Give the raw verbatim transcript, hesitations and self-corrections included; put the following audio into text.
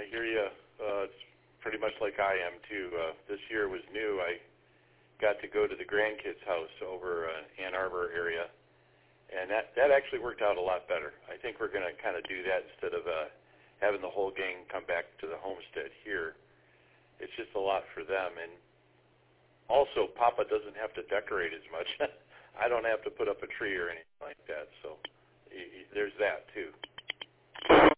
hear you. Uh, it's pretty much like I am, too. Uh, this year was new. I got to go to the grandkids' house over uh, Ann Arbor area, and that, that actually worked out a lot better. I think we're going to kind of do that instead of uh, having the whole gang come back to the homestead here. It's just a lot for them. And also, Papa doesn't have to decorate as much. I don't have to put up a tree or anything like that. So y- y- there's that, too.